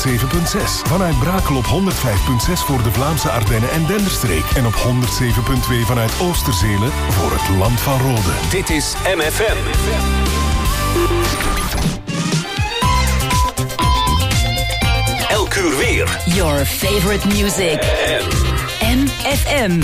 Vanuit Brakel op 105.6 voor de Vlaamse Ardennen en Denderstreek. En op 107.2 vanuit Oosterzelen voor het Land van Rode. Dit is MFM. Elk uur weer. Your favorite music. MFM.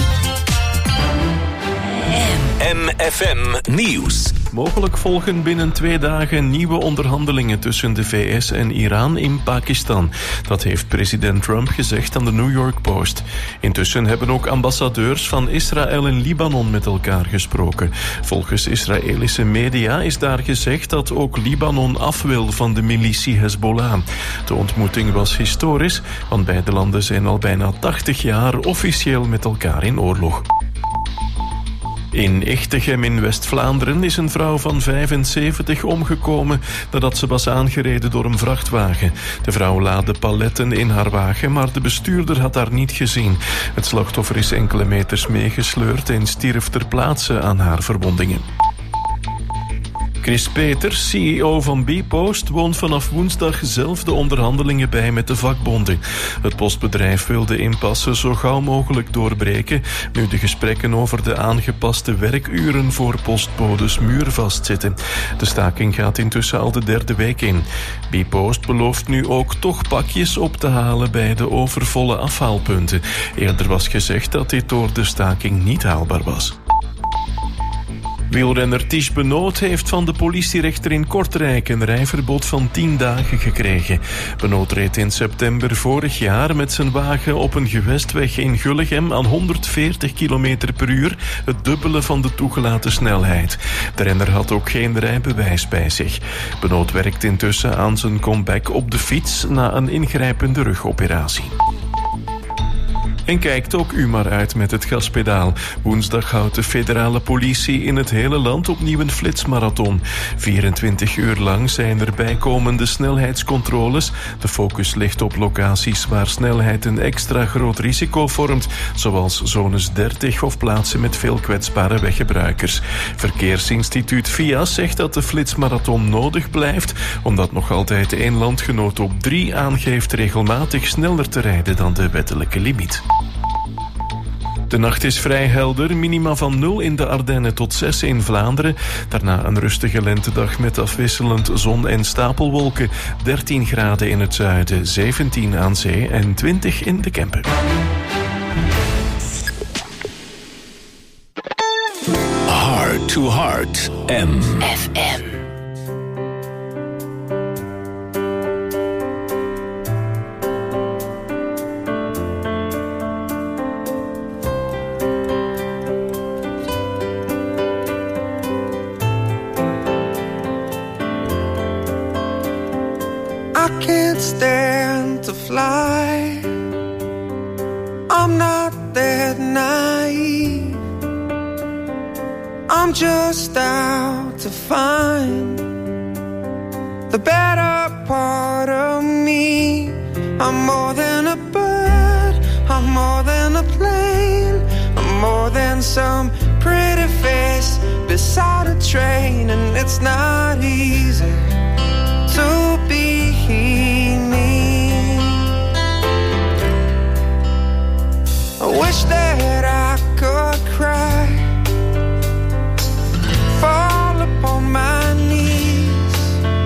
MFM Nieuws. Mogelijk volgen binnen 2 dagen nieuwe onderhandelingen tussen de VS en Iran in Pakistan. Dat heeft president Trump gezegd aan de New York Post. Intussen hebben ook ambassadeurs van Israël en Libanon met elkaar gesproken. Volgens Israëlische media is daar gezegd dat ook Libanon af wil van de militie Hezbollah. De ontmoeting was historisch, want beide landen zijn al bijna 80 jaar officieel met elkaar in oorlog. In Echtegem in West-Vlaanderen is een vrouw van 75 omgekomen nadat ze was aangereden door een vrachtwagen. De vrouw laadde paletten in haar wagen, maar de bestuurder had haar niet gezien. Het slachtoffer is enkele meters meegesleurd en stierf ter plaatse aan haar verwondingen. Chris Peters, CEO van bpost, woont vanaf woensdag zelf de onderhandelingen bij met de vakbonden. Het postbedrijf wil de impasse zo gauw mogelijk doorbreken, nu de gesprekken over de aangepaste werkuren voor postbodes muurvast zitten. De staking gaat intussen al de 3e week in. bpost belooft nu ook toch pakjes op te halen bij de overvolle afhaalpunten. Eerder was gezegd dat dit door de staking niet haalbaar was. Wielrenner Tish Benoot heeft van de politierechter in Kortrijk een rijverbod van 10 dagen gekregen. Benoot reed in september vorig jaar met zijn wagen op een gewestweg in Gullegem aan 140 km per uur, het dubbele van de toegelaten snelheid. De renner had ook geen rijbewijs bij zich. Benoot werkt intussen aan zijn comeback op de fiets na een ingrijpende rugoperatie. En kijkt ook u maar uit met het gaspedaal. Woensdag houdt de federale politie in het hele land opnieuw een flitsmarathon. 24 uur lang zijn er bijkomende snelheidscontroles. De focus ligt op locaties waar snelheid een extra groot risico vormt, zoals zones 30 of plaatsen met veel kwetsbare weggebruikers. Verkeersinstituut VIAS zegt dat de flitsmarathon nodig blijft, omdat nog altijd 1 landgenoot op 3 aangeeft regelmatig sneller te rijden dan de wettelijke limiet. De nacht is vrij helder, minima van 0 in de Ardennen tot 6 in Vlaanderen. Daarna een rustige lentedag met afwisselend zon en stapelwolken. 13 graden in het zuiden, 17 aan zee en 20 in de Kempen. Heart to Heart, FM. Stand to fly. I'm not that naive. I'm just out to find the better part of me. I'm more than a bird, I'm more than a plane, I'm more than some pretty face beside a train. And it's not easy to be me. I wish that I could cry, fall upon my knees,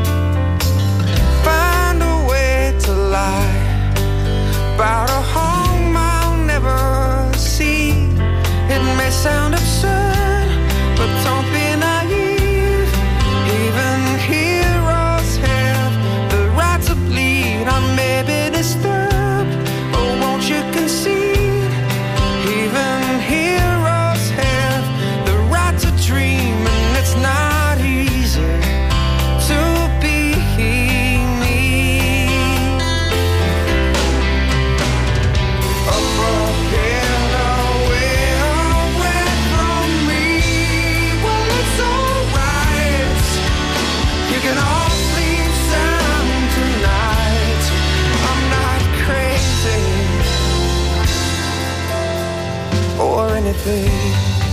find a way to lie about a home I'll never see. It may sound absurd, but don't be naive. Even heroes have the right to bleed. I may be disturbed, but won't you concede? Even heroes have the right to dream, and it's not easy to be me. A broken away from me. Well, it's alright. You can all sleep sound tonight. I'm not crazy or anything.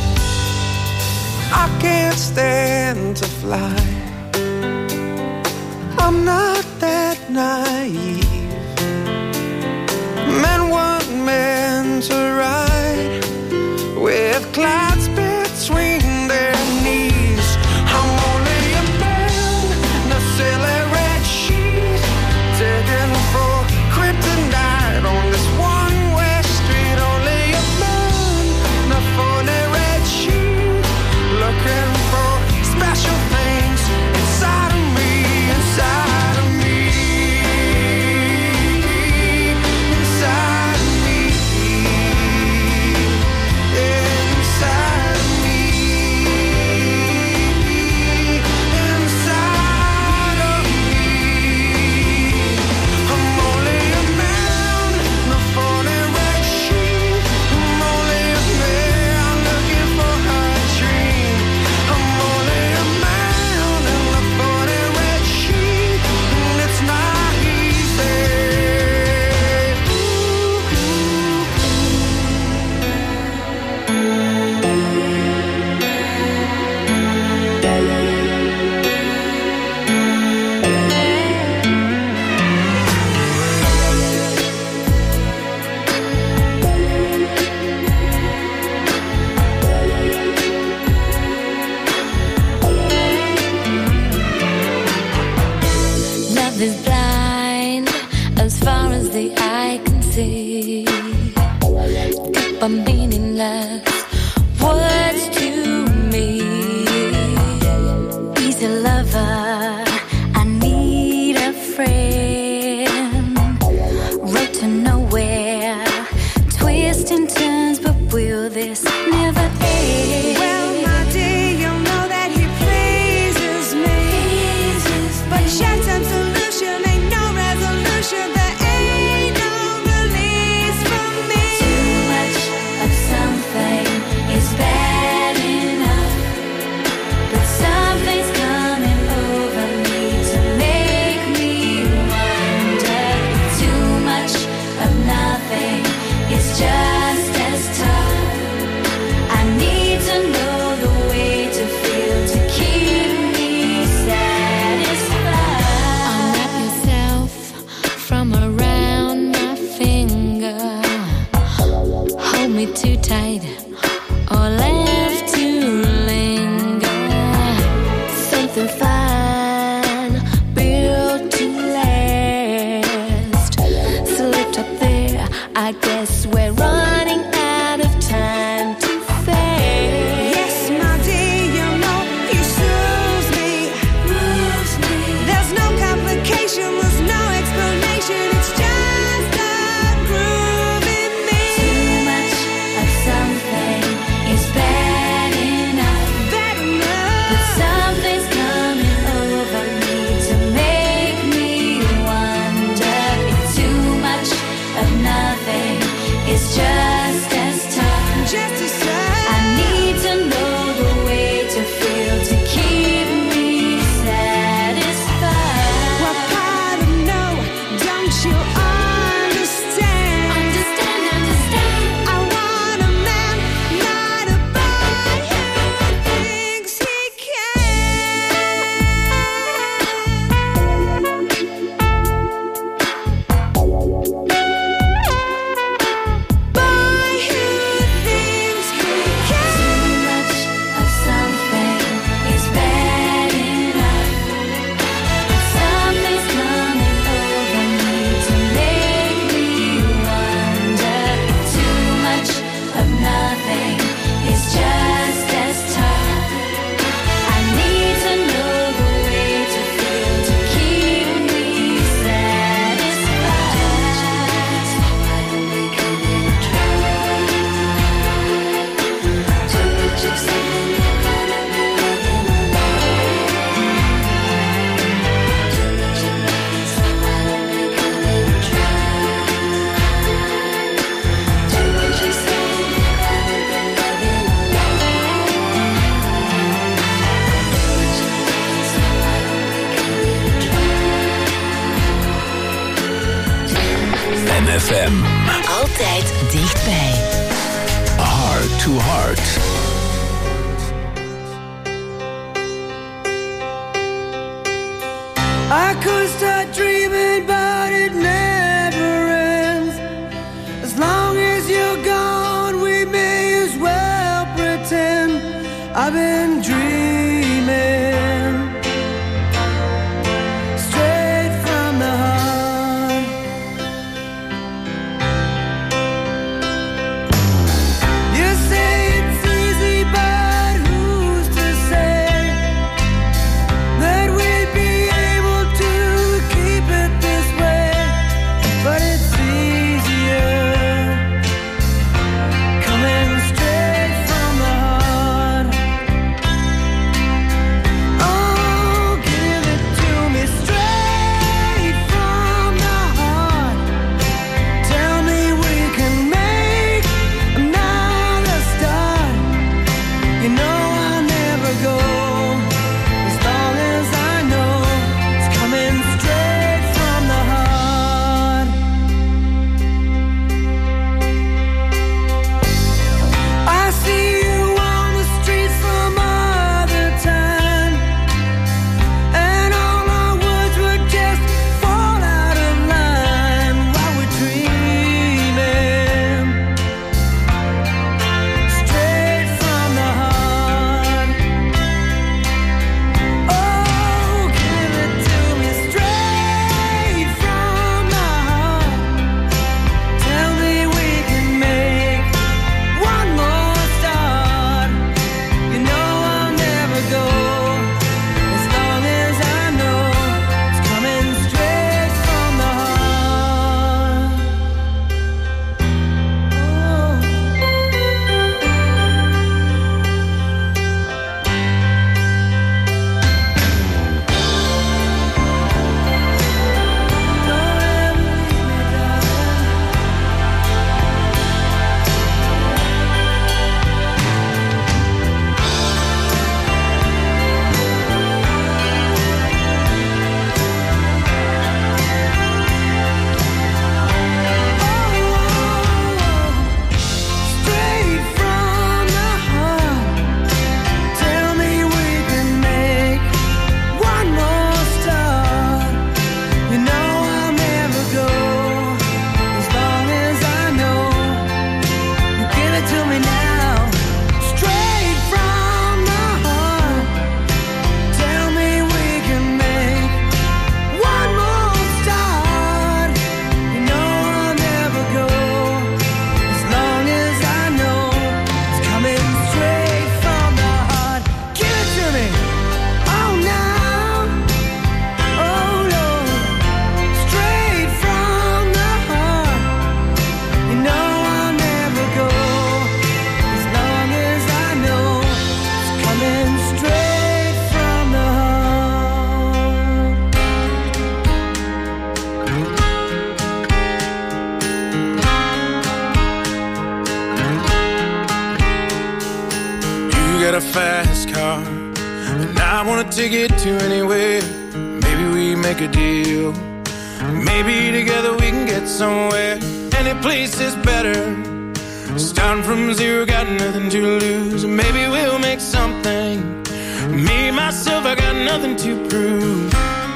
I can't stand to fly. I'm not that naive. to nowhere. Twists and turns, but will this never end? Well, my dear, you know that he pleases me, but short-term solution ain't no resolution. There ain't no release from me. Too much of something is bad enough, but something's coming over me to make me wonder. Too much of nothing is just as tough. I need to know the way to feel to keep me satisfied. Unwrap yourself from around my finger. Hold me too tight or left to linger. Something fine, built to last. Slipped up there, I guess we're running out of time too fast. Yes, my dear, you know he soothes me. There's no complication, there's no explanation. It's just a groove in me. Too much of something is bad enough, Bad but enough. something's coming over me to make me wonder. If too much of nothing is just as tough, Just a sigh. I need to know the way to feel to keep me satisfied. What part of no don't you understand? Understand. I want a man, not a boy who thinks he Boy who thinks he can. Too much of something is bad enough, but something's coming over me to make me wonder. Too much of nothing is just as tough. I need to know the way to feel to keep me satisfied. Too much of something you're gonna be living alone. Too much of nothing, so why don't we give it a try? Too much of saying you're gonna be living alone. Too much of nothing, so why don't we give it a try? MFM. Altijd dichtbij. Heart to Heart. I could start dreaming, but it never ends. As long as you're gone, we may as well pretend I've been dreaming. Straight from the heart. You say it's easy, but who's to say that we'd be able to keep it this way? But it's easier coming straight from the heart. want a ticket to anywhere. Maybe we make a deal. Maybe together we can get somewhere. Any place is better. Starting from zero, got nothing to lose. Maybe we'll make something. Me, myself, I got nothing to prove.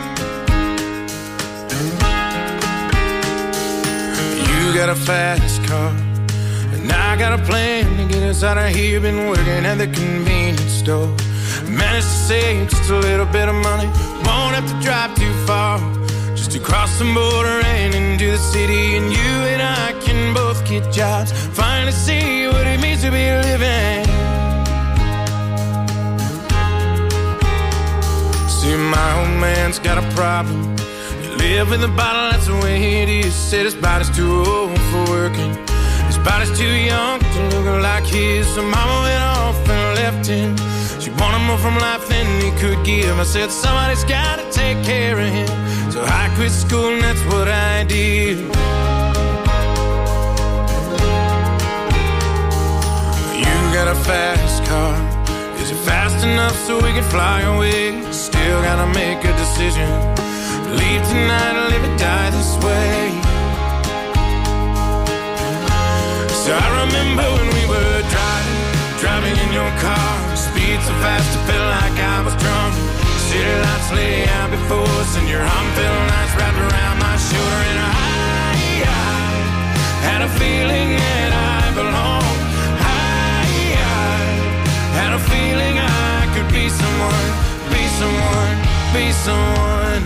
You got a fast car, and I got a plan to get us out of here. Been working at the convenience store. Managed to save just a little bit of money. Won't have to drive too far, just to cross the border and into the city. And you and I can both get jobs, finally see what it means to be living. See, my old man's got a problem. You live with a bottle, that's the way it is. Said his body's too old for working. His body's too young to look like his. So mama went off and left him. She wanted more from life than he could give. I said somebody's gotta take care of him. So I quit school and that's what I did. You got a fast car. Is it fast enough so we can fly away? Still gotta make a decision. Leave tonight or live or die this way. So I remember when we were driving in your car. Speed so fast I felt like I was drunk. City lights lay out before us, and your arm felt nice wrapped around my shoulder. And I had a feeling that I belonged. I had a feeling I could be someone, be someone, be someone.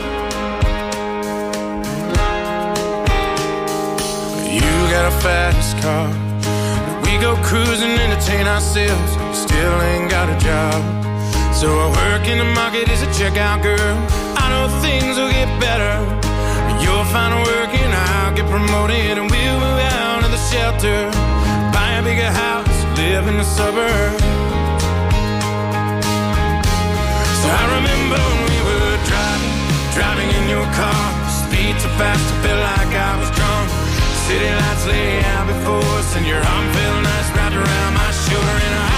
You got a fast car. We go cruising, entertain ourselves. Still ain't got a job. So I work in the market as a checkout girl. I know things will get better. You'll find work and I'll get promoted. And we'll move out of the shelter, buy a bigger house, live in the suburbs. So I remember when we were driving in your car. Speed so fast I felt like I was drunk. City lights lay out before us, and your arm felt nice wrapped around my shoulder. And I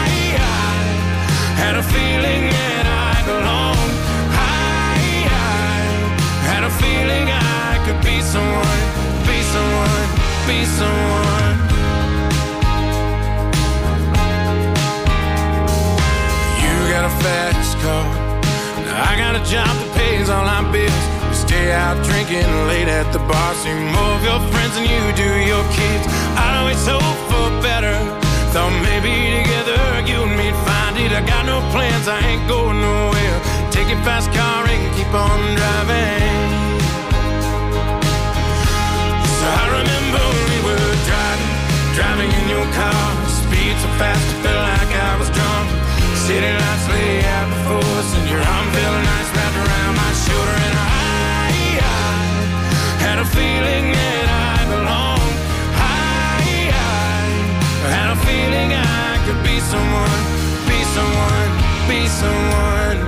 had a feeling that I belonged. I had a feeling I could be someone, be someone, be someone. You got a fast car, I got a job that pays all our bills. We stay out drinking late at the bar, see more of your friends than you do your kids. I'd always hope for better. Thought maybe together you and me'd find it. I got no plans, I ain't going nowhere. Take your fast car and keep on driving. So I remember when we were driving in your car. Speed so fast I felt like I was drunk. City lights lay out before us, and your arm felt nice wrapped around my shoulder. And I had a feeling that I belonged. I had a feeling I could be someone, be someone, be someone.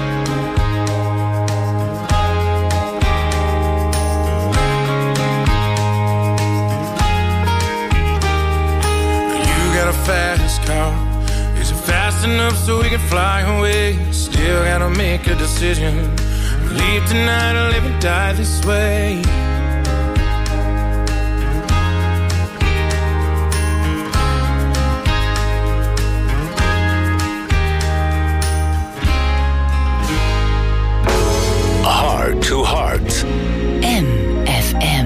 You got a fast car. Is it fast enough so we can fly away? Still gotta make a decision. Leave tonight or live and die this way. Heart to Heart. MFM.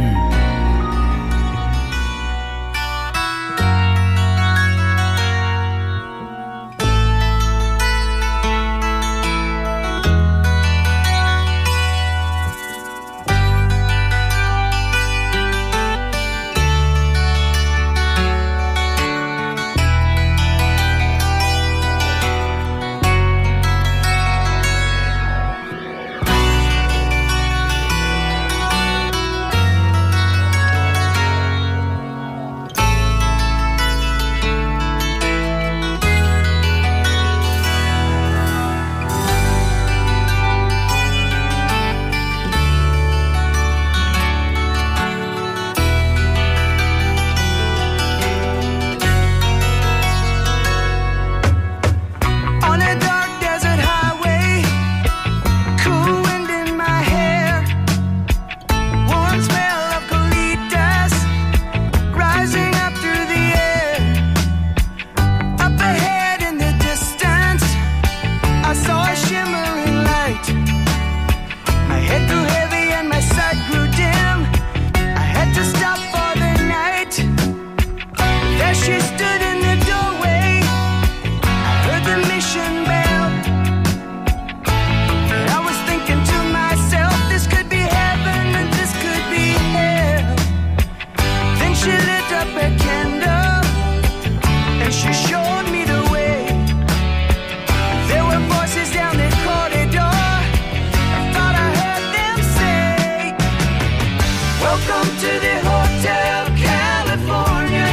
Welcome to the Hotel California.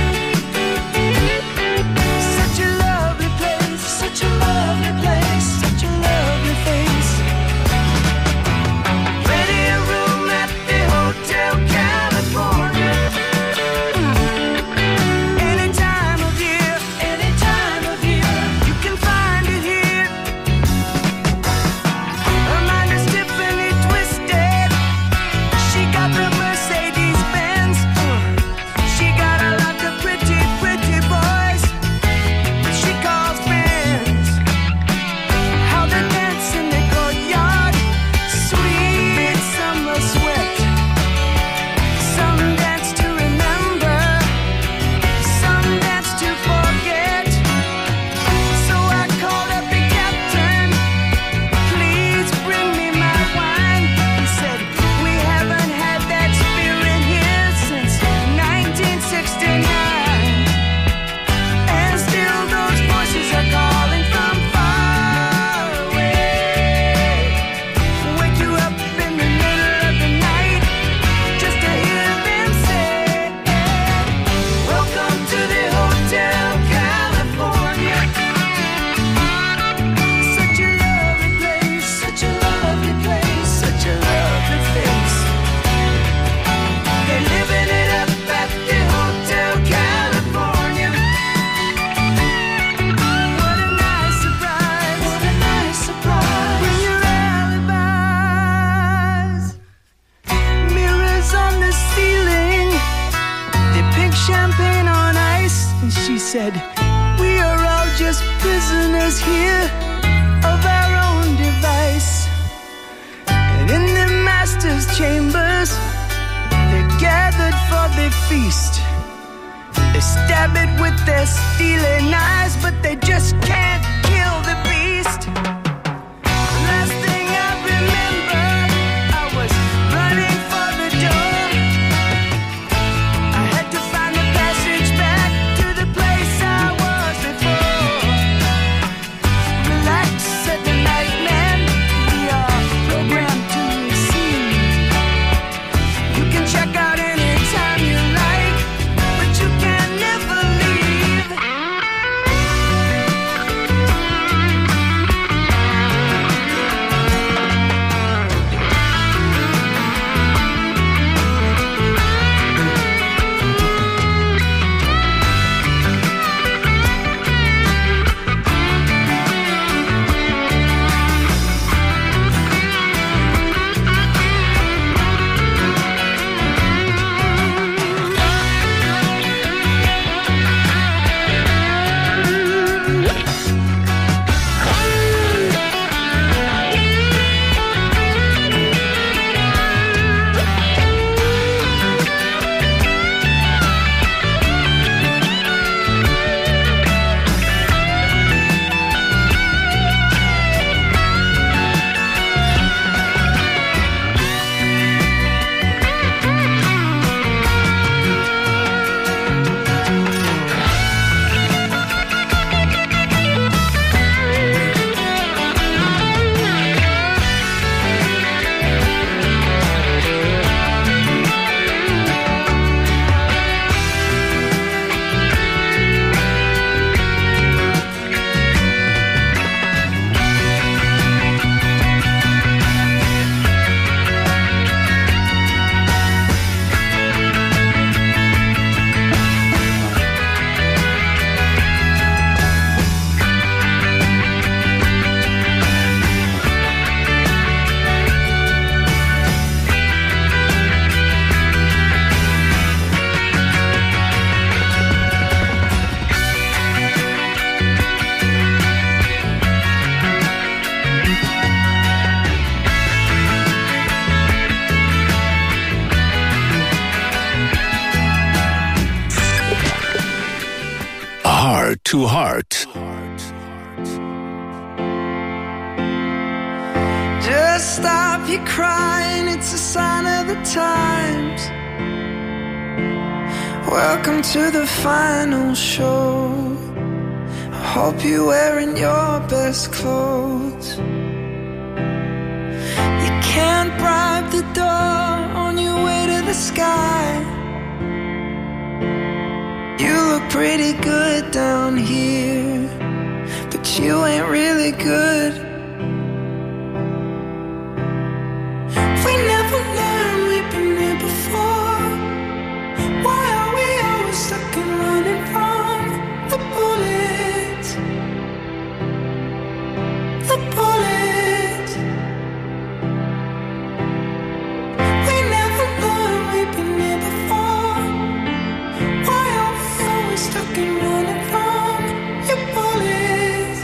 Such a lovely place, such a lovely place, such a lovely face. Plenty of room at the Hotel California. Any time of year, you can find it here. Her mind is Tiffany twisted. She got the Mercedes-Benz. She got a lot of pretty, pretty boys she calls friends. How they dance in the courtyard, sweet summer sweat. Some dance to remember, some dance to forget. So I called up the captain, please bring me my wine. He said, we haven't had that spirit here since 1969. And still those voices are calling from far away. Wake you up in the middle of the night just to hear them say, welcome to the Hotel California. Such a lovely place, such a lovely place, such a lovely face. They're living it up at the Hotel California. What a nice surprise, what a nice surprise. Bring your alibis. Mirrors on the ceiling, they pink champagne on ice. And she said, we are all just prisoners here of our own device. And in the master's chambers, they're gathered for the feast. They stab it with their steely knives, but they just can't kill the beast. Last thing I remember, I was running for the door. I had to find the passage back to the place I was before. Relax, said the night man, we are programmed to receive. You can check out anytime you like, but you can never leave. Heart to Heart. Just stop your crying, it's a sign of the times. Welcome to the final show. I hope you're wearing your best clothes. You can't bribe the door on your way to of the sky. You look pretty good down here, but you ain't really good. We never learned, we've been here before. Why are we always stuck and running from the bullets? The bullets. We never learned, we've been here before. Why are we always stuck and running from your bullets?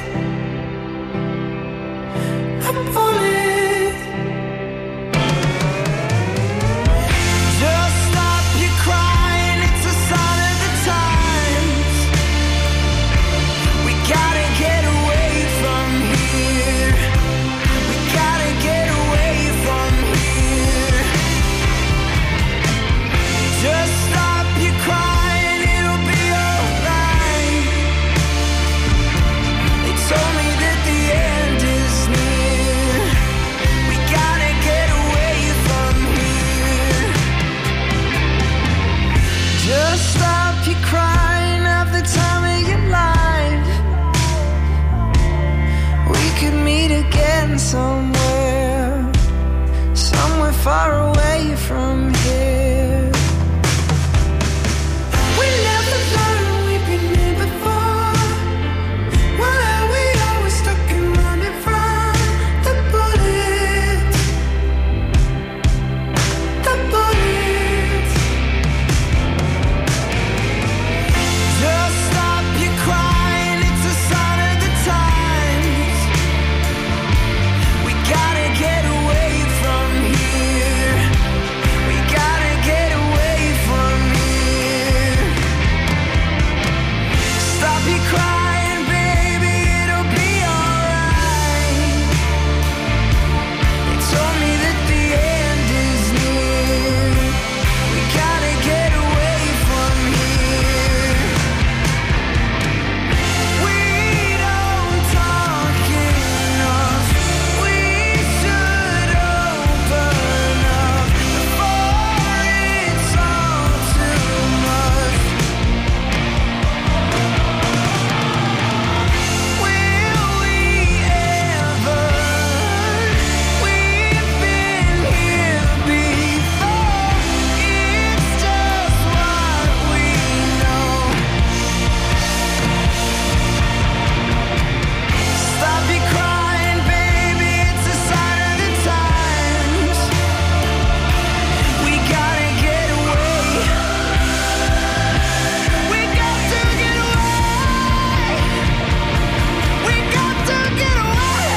The bullets. Just stop your crying, it's a sign of the times. We gotta get away from here. We gotta get away from here. Just stop your crying, it'll be alright. They told me that the end is near. We gotta get away from here. Just stop your crying, have the time of your life. We could meet again somewhere, somewhere far away from here. We never learned, we've been here before. Why are we always stuck and running from the bullets? The bullets. Just stop your crying, it's a sign of the times. We gotta get away from here. We gotta get away from here. Stop your crying, baby, it'll be alright. They told me that the end is near. We gotta get away from here. We don't talk enough. We should open up before it's all too much. Will we ever? We've been here before. It's just what we know. Stop your crying, baby, it's a sign of the times. We gotta get away. We got to get away. We got to get away.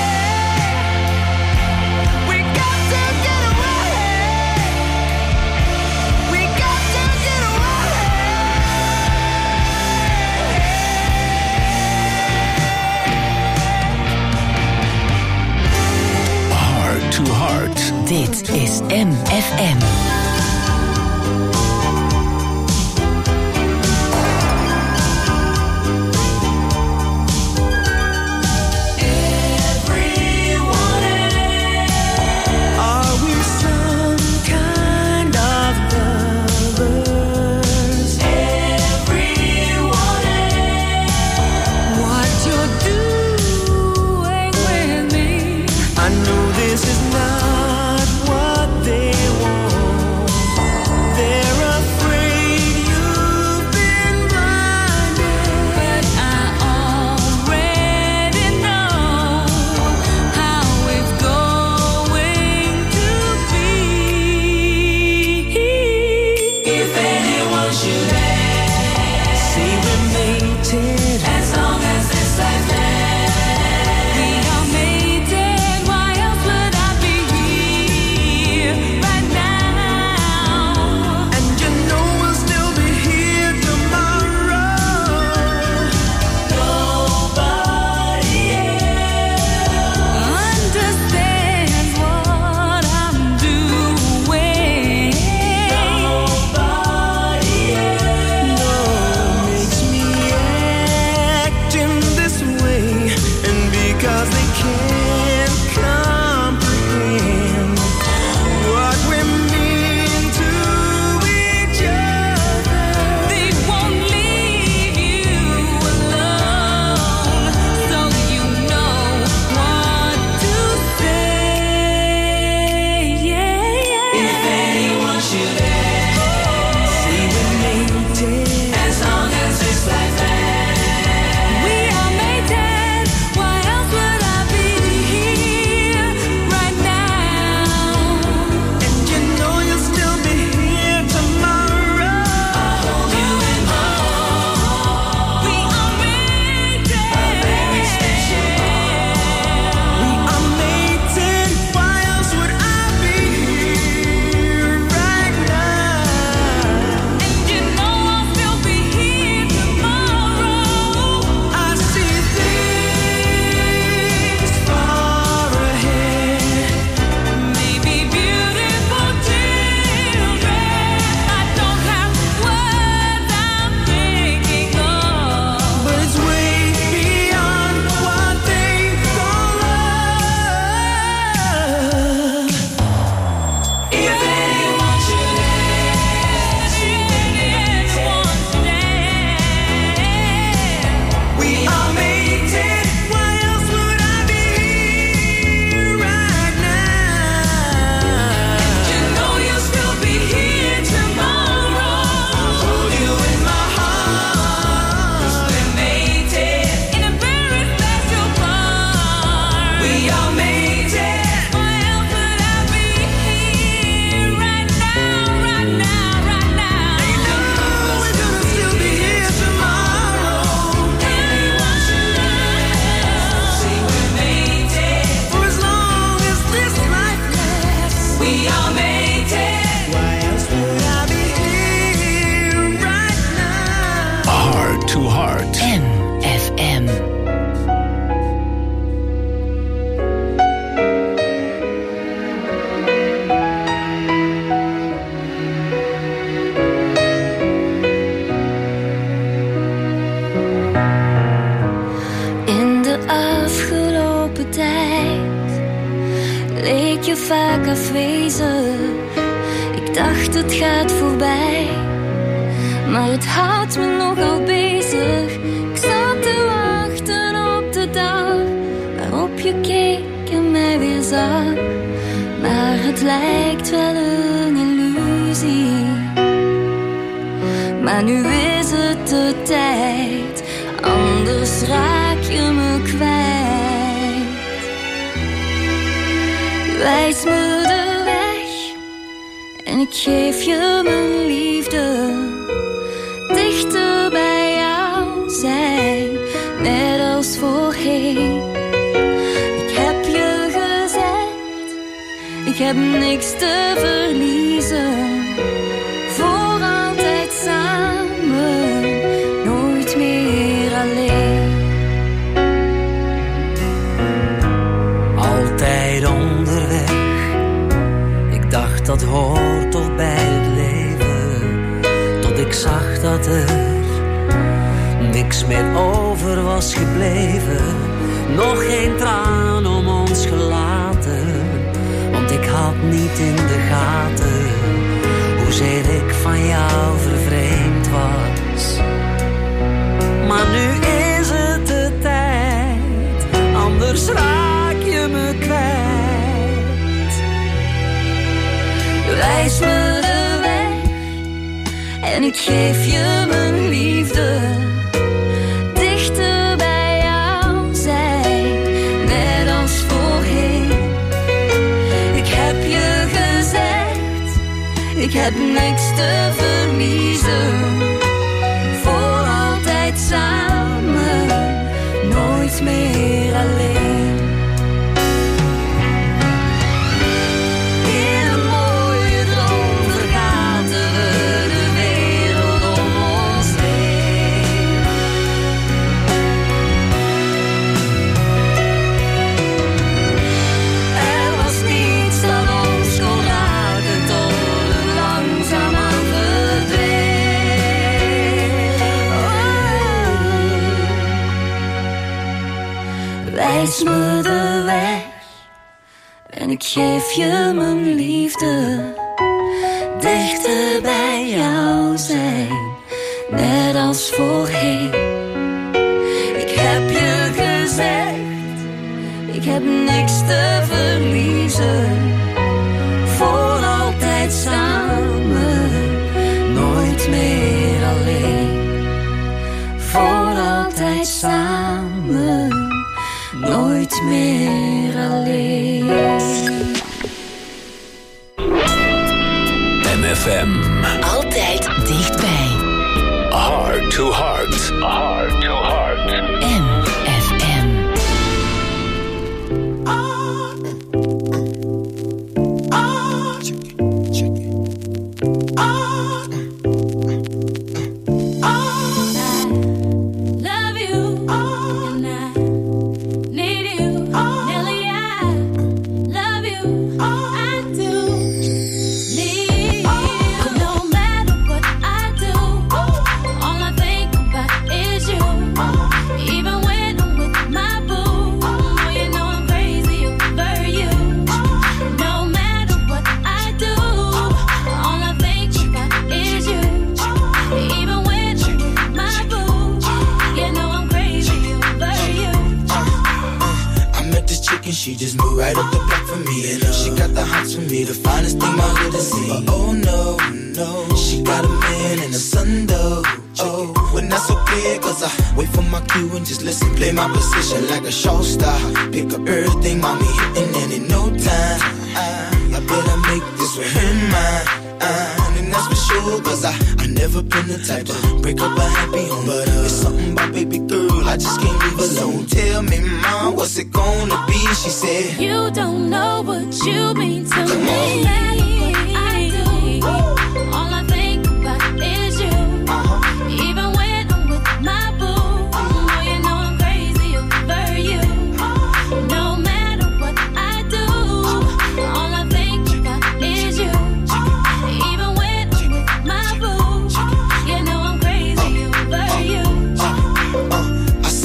We got to get away. We got to get away. Heart to Heart. Dit is MFM. Are we some kind of lovers? What you're doing with me, I know this is not what they want. dacht het gaat voorbij, maar het houdt me nogal bezig. Ik zat te wachten op de dag waarop je keek en mij weer zag, maar het lijkt wel een illusie. Maar nu is het de tijd, anders raak je me kwijt. Wijs me de weg en ik geef je mijn liefde. Dichter bij jou zijn, net als voorheen. Ik heb je gezegd, ik heb niks te verliezen. Voor altijd samen, nooit meer alleen. Altijd onderweg, ik dacht dat hoort toch bij het leven. Tot ik zag dat er niks meer over was gebleven. Nog geen traan om ons gelaten, want ik had niet in de gaten hoezeer ik van jou vervreemd was. Maar nu is het de tijd, anders raak je me kwijt. Wijs me de weg en ik geef je mijn liefde. Dichter bij jou zijn, net als voorheen. Ik heb je gezegd, ik heb niks te verliezen. Voor altijd samen, nooit meer alleen. Wijs me de weg en ik geef je mijn liefde. Dichter bij jou zijn, net als voorheen. Ik heb je gezegd, ik heb niks te verliezen. Voor altijd samen, nooit meer alleen. Voor altijd samen, nooit meer alleen. MFM. Altijd dichtbij. Heart to heart. Heart to heart. MFM. She just moved right up the block for me, and she got the hots for me, the finest thing my hood has seen. But oh no, no, she got a man and a son though. Oh, when that's okay, cause I wait for my cue and just listen, play my position like a show star. Pick up everything, mommy hitting, and in no time, I better make this with her mine. And that's for sure, cause I never been the type to break up a happy home. But it's something about baby girl, I just can't leave alone. Tell me, mom, what's it gonna be? She said, you don't know what you mean to me. I do. All I think about is you. Even when I'm with my boo, oh, you know I'm crazy over you. No matter what I do, all I think about is you. Even when I'm with my boo, you know I'm crazy over you. I see all our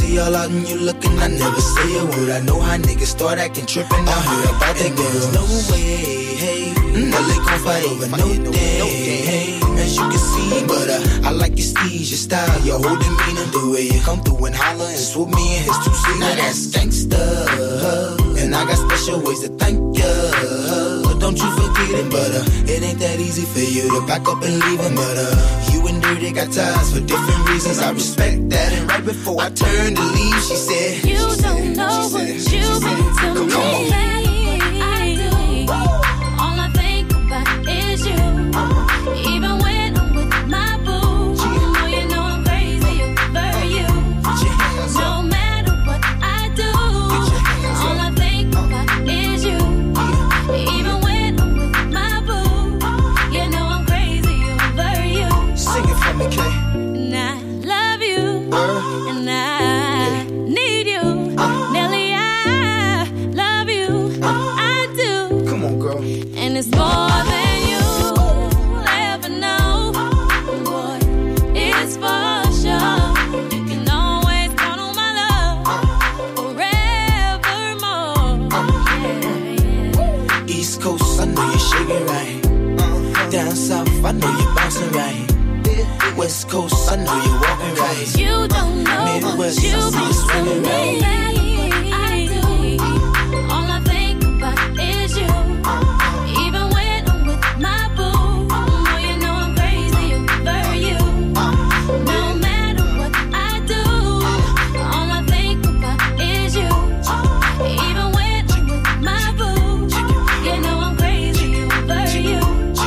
and you looking, I never say a word. I know how niggas start acting trippin'. I heard about that girl. There's no way, hey, they gon' fight over no day, hey. As you can see, but I like your steez, your style, your whole demeanor, the way you come through and holler and swoop me in his two-seater. Now that's gangsta, and I got special ways to thank ya. Don't you forget it, but it ain't that easy for you to back up and leave him. But you and Dirty got ties for different reasons. I respect that. And right before I turned to leave, she said, You don't know what you've been to me. Come on. I do. All I think about is you. Even when I'm with my boo, you know I'm crazy over you. No matter what I do, all I think about is you. Even when I'm with my boo, you know I'm crazy over you. Sing it for me, Kay. And I love you, and I need you. Nelly, I love you, I do. Come on, girl. And it's more than you'll ever know. Boy, it's for sure. You can always count on my love forevermore. Yeah. East Coast, I know you're shaking right. Down south, I know you're bouncing right. West Coast, I know you're walking right. You don't know Midwest, what you've I see been you to swinging me. right. I do. All I think about is you. Even when I'm with my boo, you know I'm crazy over you. No matter what I do, all I think about is you. Even when I'm with my boo, you know I'm crazy over you.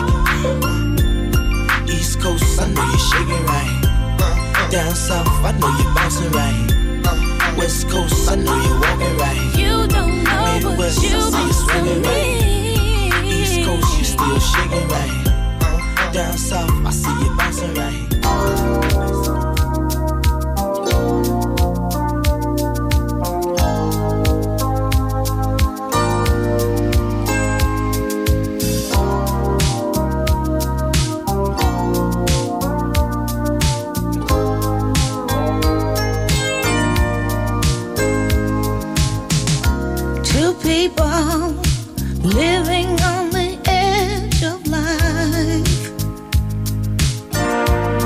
East Coast, I know you're shaking right. Down south, I know you're bouncing right. West Coast, I know you're walking right. You don't know Midwest, what I you've see you been swinging to right. me. East Coast, you still shaking right. Down south, I see you bouncing right. Two people living on the edge of life.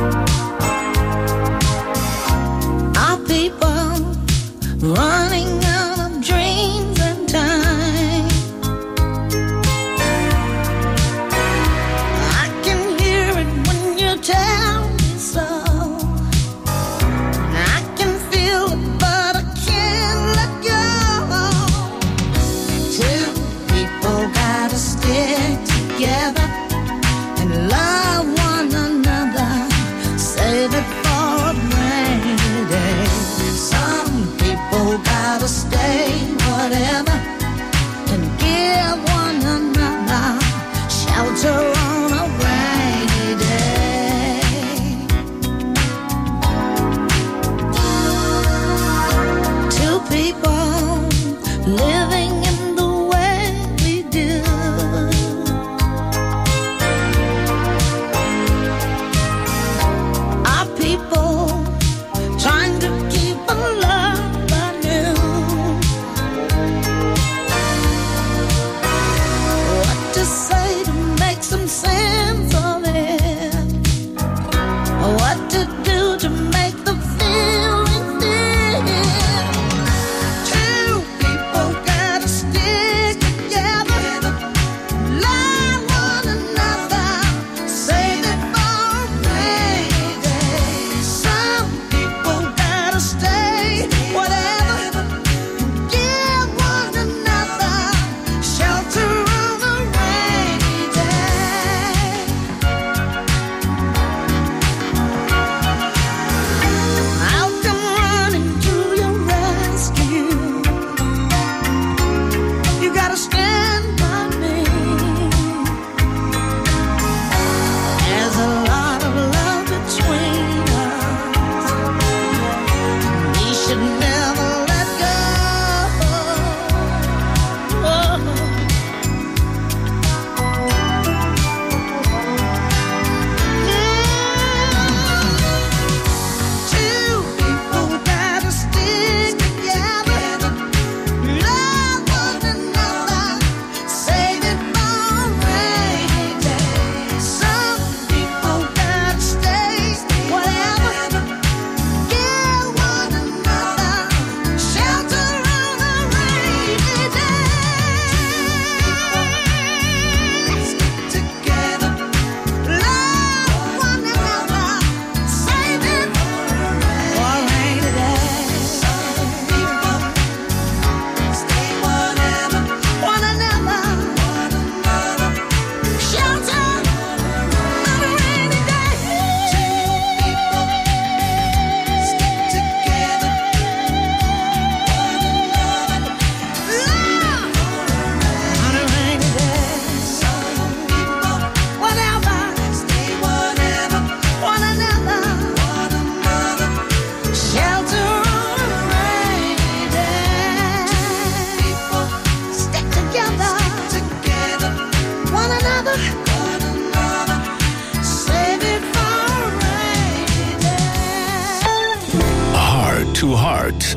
to Heart.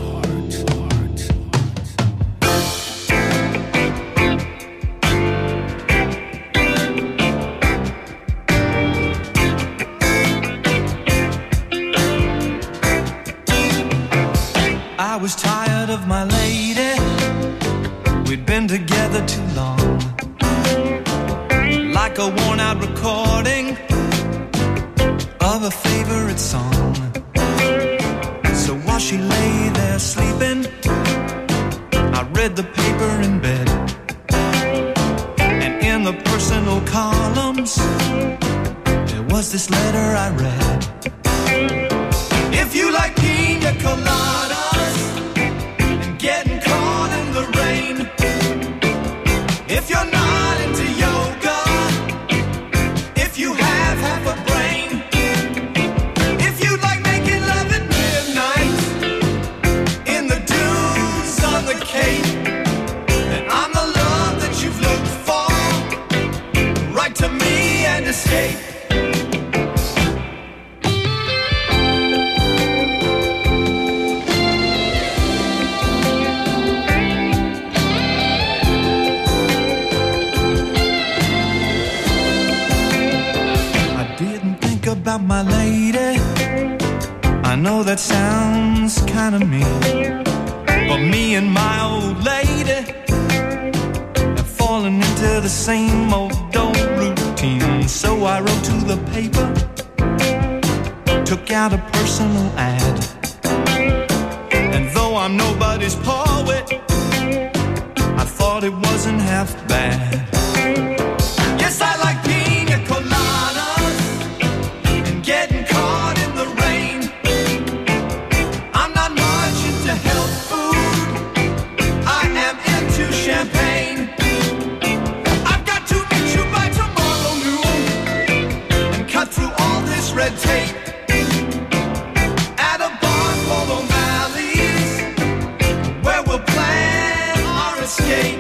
I was tired of my lady. We'd been together too long. Like a worn-out recording of a favorite song. So while she lay there sleeping, I read the paper in bed. And in the personal columns, there was this letter I read. If you like pina coladas and getting caught in the rain, if you're not into yoga, if you have half a brain, if you like making love at midnight in the dunes on the Cape, then I'm the love that you've looked for. Write to me and escape. About my lady, I know that sounds kind of mean, but me and my old lady have fallen into the same old routine. So I wrote to the paper, took out a personal ad, and though I'm nobody's poet, I thought it wasn't half bad. Yes, I like pina coladas, getting caught in the rain. I'm not much into health food, I am into champagne. I've got to meet you by tomorrow noon and cut through all this red tape at a bar called O'Malley's, where we'll plan our escape.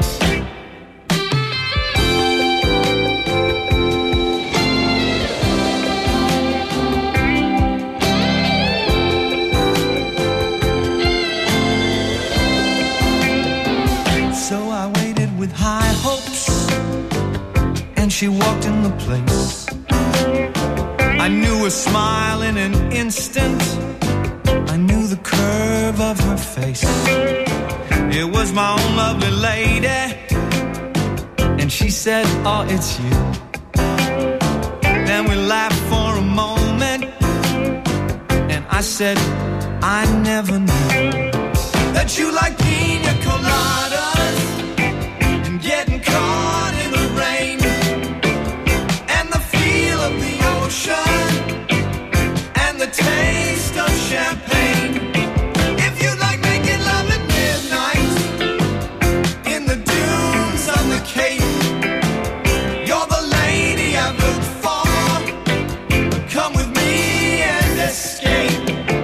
High hopes, and she walked in the place. I knew her smile in an instant, I knew the curve of her face. It was my own lovely lady, and she said, oh, it's you. Then we laughed for a moment, and I said, I never knew that you like pina coladas, getting caught in the rain, and the feel of the ocean, and the taste of champagne. If you like making love at midnight in the dunes on the Cape, you're the lady I've looked for. Come with me and escape.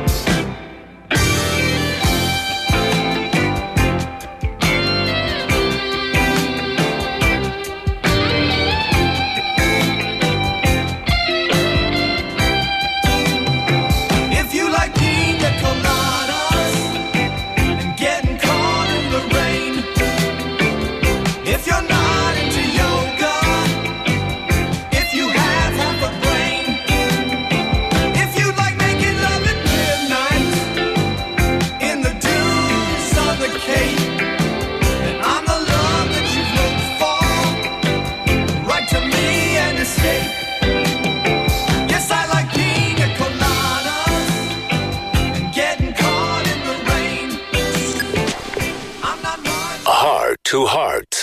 To Heart.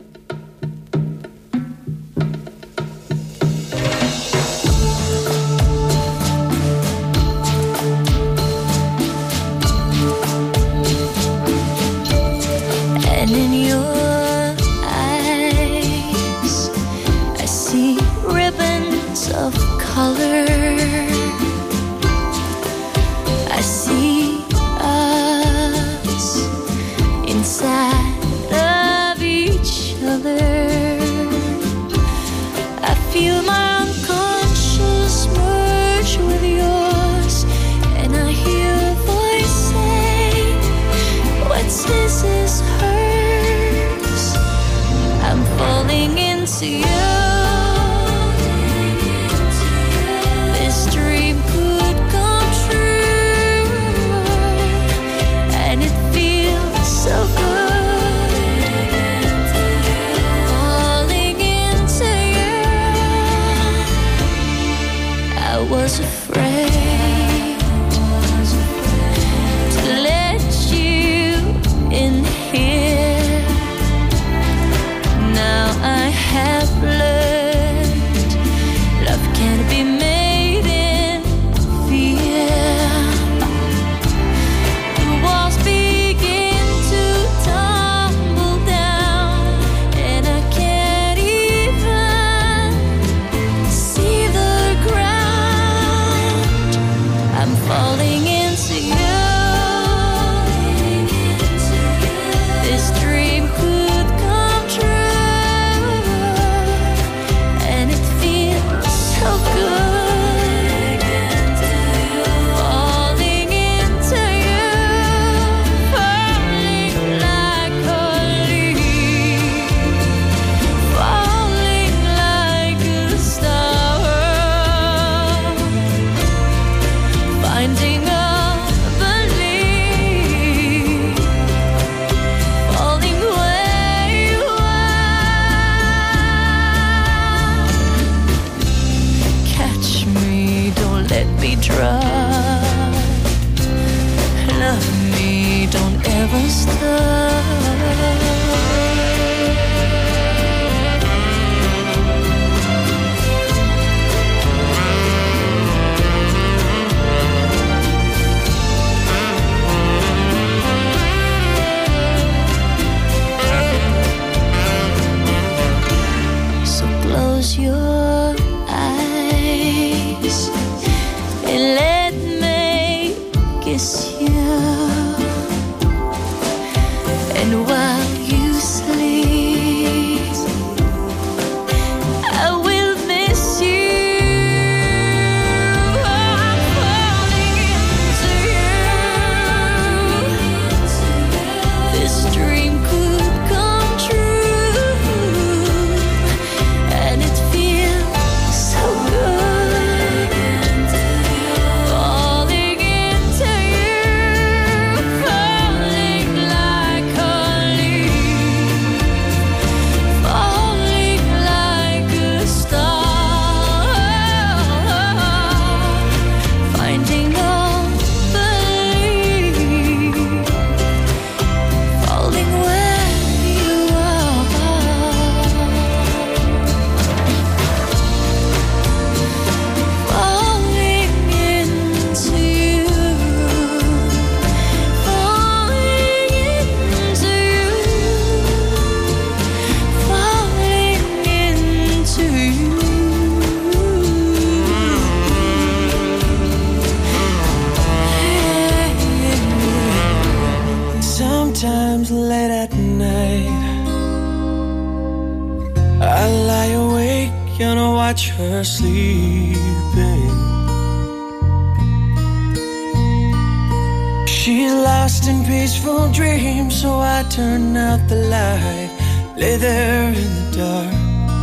And in your eyes, I see ribbons of color. I see us inside of you. was afraid to let you in here. Now I have learned love can't be made in fear. The walls begin to tumble down, and I can't even see the ground. I'm falling into you. This dream could come true, and it feels so good. Falling into you, falling like a leaf, falling like a star, finding a belief, falling where you are. Catch me, don't let me drop. Love me, don't ever stop. So close your eyes and let me kiss you. And while you sleep, I will miss you. I'm falling into you. This dream could come true, and it feels so good. Falling into you, falling like a leaf, falling like a star, finding a belief, falling where you are. Falling into you, falling into you, falling into you. Sometimes late at night, I lie awake and I watch her sleeping. She's lost in peaceful dreams, so I turn out the light, lay there in the dark.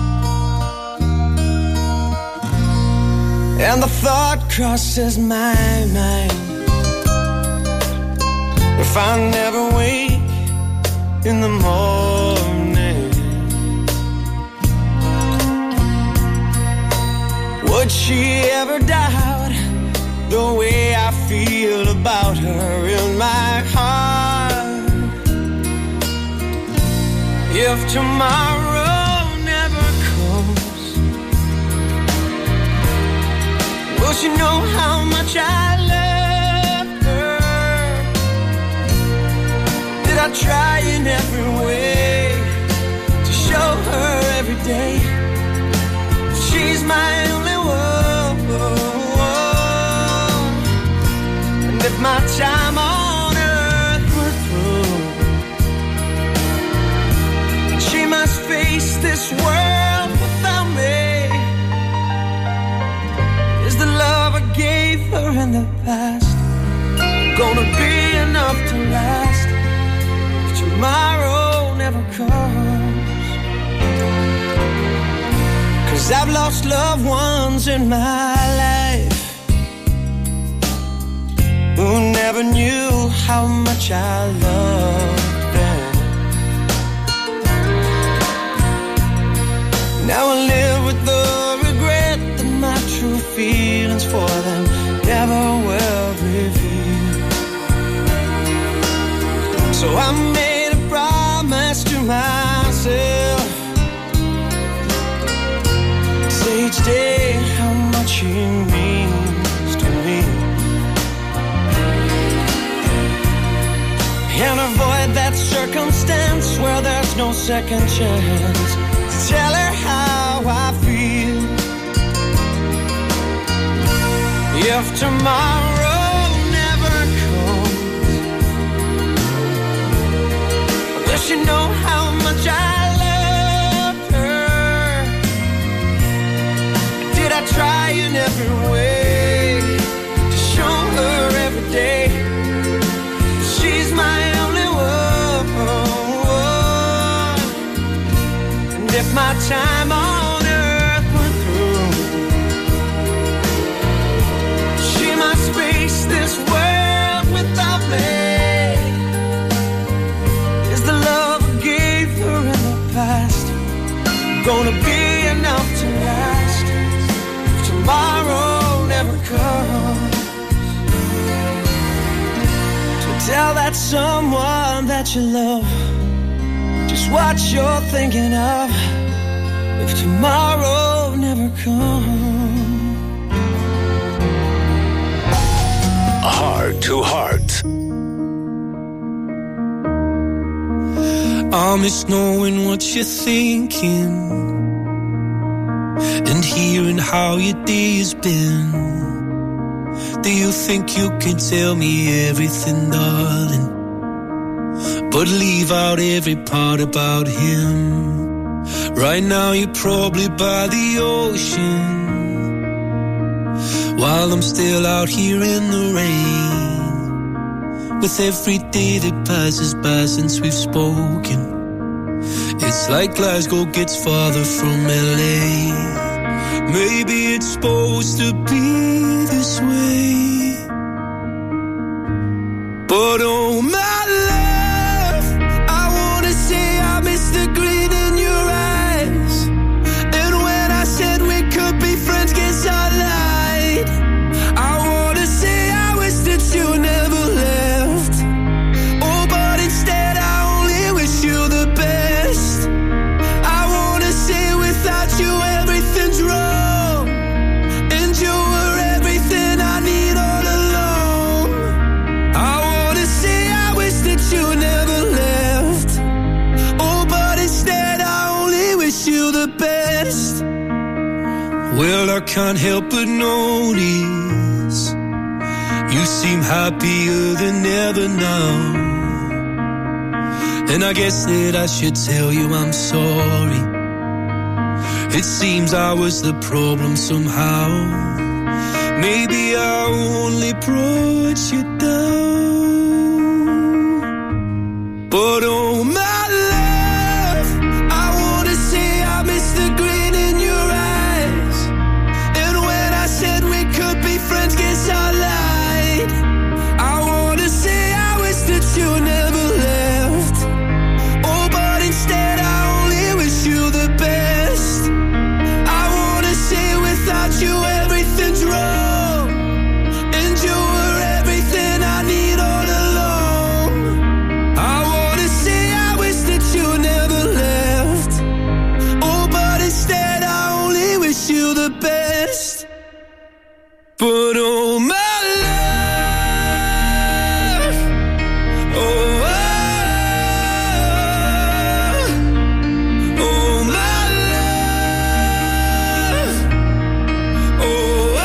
And the thought crosses my mind, if I never wake in the morning, would she ever doubt the way I feel about her in my heart? If tomorrow never comes, will she know how much I love her? Did I try in every way to show her every day she's my only one? And if my time on earth were through, she must face this world without me, is the love I gave her in the past gonna be enough to last if tomorrow never comes? 'Cause I've lost loved ones in my life who never knew how much I loved them. Now I live with the regret that my true feelings for them never will reveal. So I made a promise to myself, say each day how much he means to me, and avoid that circumstance where there's no second chance. Tell her how I feel. If tomorrow never comes, I wish you know how much I love her. Did I try in every way to show her every day she's my only one? And if my time on earth went through, she must face this world without me. Is the love I gave her in the past gonna be enough to last if tomorrow never comes? So tell that someone that you love just what you're thinking of if tomorrow never comes. Heart to Heart. I miss knowing what you're thinking and hearing how your day has been. Do you think you can tell me everything, darling, but leave out every part about him? Right now you're probably by the ocean, while I'm still out here in the rain. With every day that passes by since we've spoken, it's like Glasgow gets farther from LA. Maybe it's supposed to be this way, but oh my love, I wanna say I miss the green in your eyes. And when I said we could be friends, guess I lied. I wanna say I wish that you never left. Oh, but instead I only wish you the best. I wanna say without you everything's wrong, and you were everything I need all along. I wanna say I wish that you never left. Oh, but instead I only wish you the best. Well, I can't help but notice you seem happier than ever now, and I guess that I should tell you I'm sorry. It seems I was the problem somehow. Maybe I only brought you down, but oh my love, I wanna say I miss the green in your eyes. And when I said we could be friends, guess I lied. I wanna say I wish that you never left. Oh, but instead I only wish you the best. I wanna say without you everything's wrong, and you were everything I need all along. I wanna say I wish that you never left. Oh, but instead I only wish you the best. But oh my love, oh, oh my love, oh,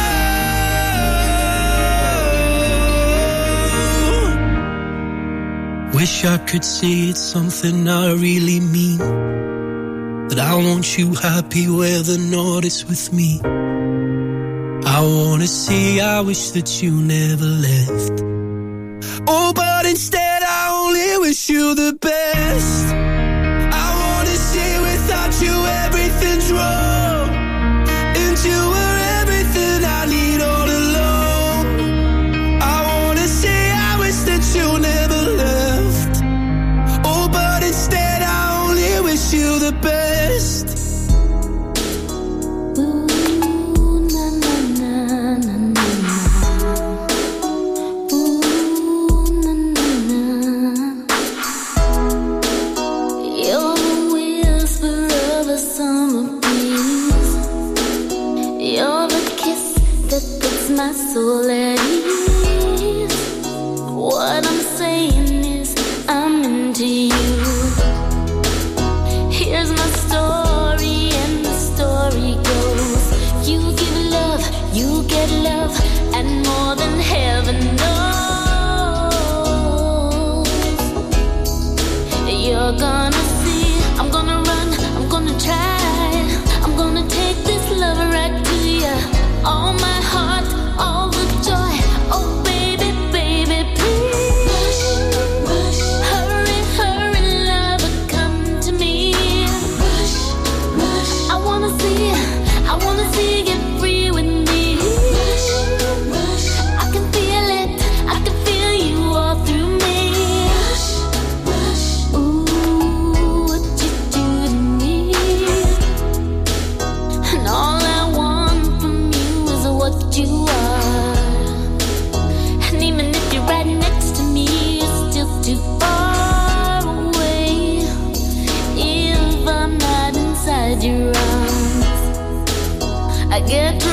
wish I could say it's something I really mean, that I want you happy whether or not it's with me. I wanna say I wish that you never left. Oh, but instead I only wish you the best. I wanna say without you everything's wrong, and you were everything I need all along. I wanna say I wish that you never left. Oh, but instead I only wish you the best. Ooh, na na na soul at ease. What I'm saying is I'm into you. Here's my story and the story goes. You give love, you get love, and more than heaven knows. You're gonna see, I'm gonna run, I'm gonna try, I'm gonna take this love right to you. All my heart, all the joy. Oh baby, baby, please. Rush, hurry, hurry, lover, come to me. Rush, rush. I wanna see you free with me. Rush, rush. I can feel it, I can feel you all through me. Rush, rush. Ooh, what you do to me. And all I want from you is what you are. And even if you're right next to me, you're still too far away. If I'm not inside your arms, I get